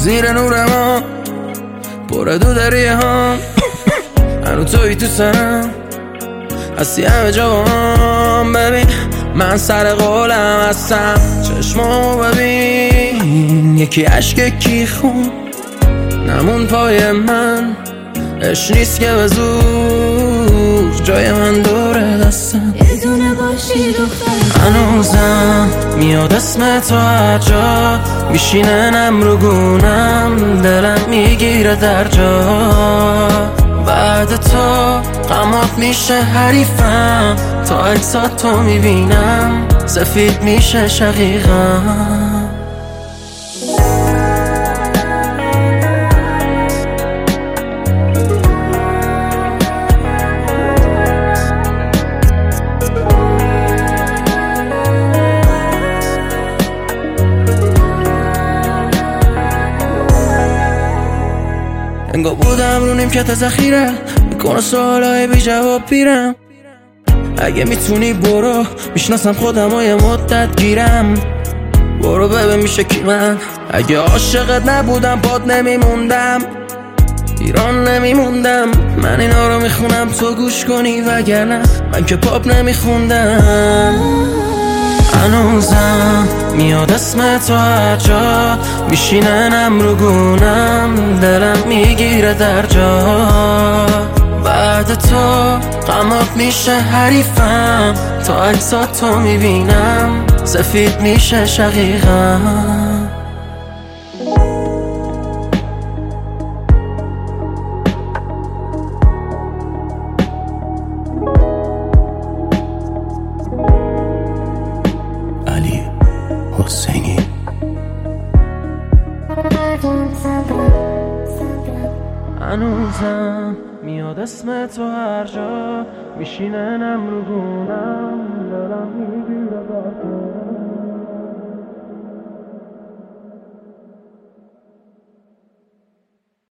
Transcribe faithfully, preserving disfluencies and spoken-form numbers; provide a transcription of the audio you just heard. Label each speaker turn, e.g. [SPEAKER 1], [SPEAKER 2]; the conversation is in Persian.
[SPEAKER 1] زیر نور ما پر دو دریه ها هنو توی تو سرم هستی همه جا با هم. ببین من سر قولم هستم، چشمامو ببین یکی عشق یکی خون نمون پای من. اش نیست که به زور جای من دوره دستم
[SPEAKER 2] یه دونه باشی دختر.
[SPEAKER 1] هنوزم میاد اسم تو هر جا میشینه نم رو گونم، دلم میگیره در جا. بعد تو غمات میشه حریفم، تا عکسات تو میبینم سفید میشه شقیقم. انگار بودم رو نیمکت ذخیره، میکنه سوالای بی جواب پیرم. اگه میتونی برو، میشناسم خودم و یه مدت گیرم. برو ببین میشه کی من. اگه عاشقت نبودم باد نمیموندم، ایران نمیموندم. من اینا رو میخونم تو گوش کنی، وگرنه من که پاپ نمیخوندم. هنوزم میاد اسم تو هر جا میشینه نم رو گونم، دلم میگیره در جا. بعد تو غمات میشه حریفم، تا عکسات تو میبینم سفید میشه شقیقم. علی حسینی هنوزم میاد اسم تو هر جا میشینه نم رو گونم، دلم میگیره در جا.